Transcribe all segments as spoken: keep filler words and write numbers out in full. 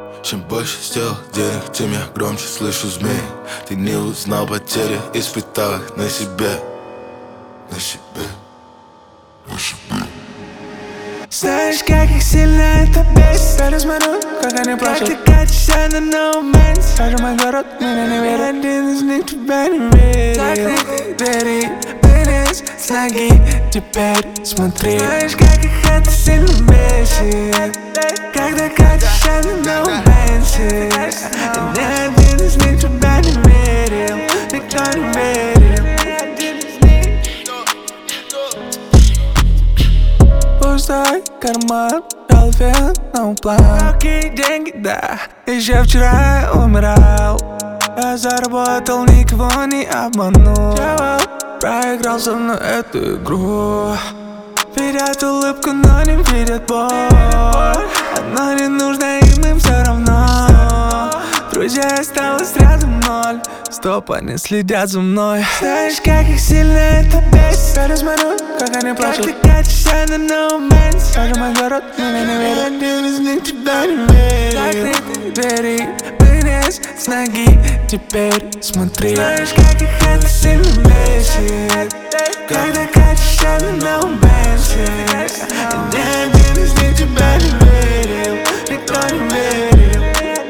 Чем больше сделал денег, тем я громче слышу змей. Ты не узнал потери, испытал их на себе. На себе, на себе. Знаешь, как их сильно это бесит. Я смотрю, как они плачут. Как ты катишься на новом моменте. Скажи мой город, меня не верит. Один из них тебя не верит. Закрытые двери, вылез с ноги. Теперь смотри. Знаешь, как их это сильно бесит. Когда катишься на новом моменте. Ни один из них тебя не верил. Никто не верил. Пустой карман, голове, no план. Какие деньги, да, еще вчера я умирал. Я заработал, никого не обманул. Проигрался на эту игру. Видят улыбку, но не видят боль. Одно не нужно им, им все равно. Друзья осталось рядом ноль. Стоп, они следят за мной. Знаешь, как их сильно это бесит. Я смотрю, как они плачут. Как ты катишься на новом моменте. Скажи мой город, меня не верит. Один из них тебя не верит. Закрытые двери, вылез с ноги. Теперь смотри. Знаешь, как их это сильно бесит. Когда катишься на новом моменте. Ни один из них тебя не верил. Никто не верил.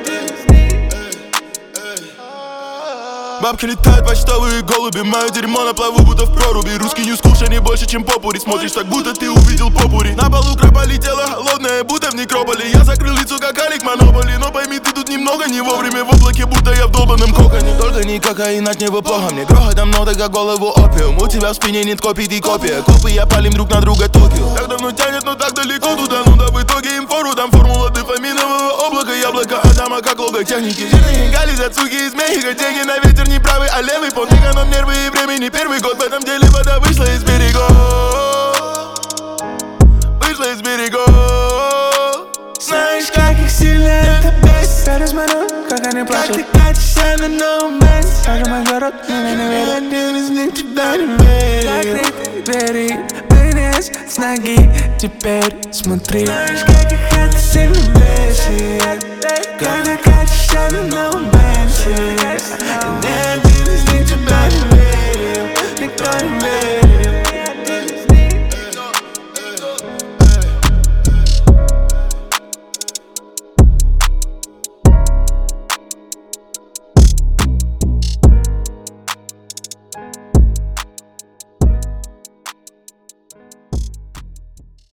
Бабки летают, почтовые голуби. Мое дерьмо на плаву, будто в проруби. Русский ньюс кушай не больше, чем попури. Смотришь так, будто ты увидел попури. На полу крапа летела холодная, будто в некрополе. Я закрыл лицо, как Алик Монополи. Но пойми, ты тут немного не вовремя. В облаке, будто я в долбанном коконе. Только не кокаин, от него плохо. Мне грохотом много, как голову опиум. У тебя в спине нет копий, ты копия. Копы, я палим друг на друга Токио. Так давно тянет, но так далеко туда. Ну да в итоге им фору. Там формула дофаминового облака. Яблоко Адама, как лого техники. Жирные гали, зацуки из Мехико. Деньги на ветер, не правый, а левый. Под эконом нервы и времени. Первый год в этом деле вода вышла из берегов. Вышла из берегов. Знаешь, как их сильно это бесит. Я смотрю, как они плачут. Как ты катишься на новом моменте. Скажи мой город, меня не верит. Один из них тебя не верит. Закрытые двери, вылез с ноги. Теперь смотри. Знаешь, как их это сильно бесит. Когда катишься на новом моменте.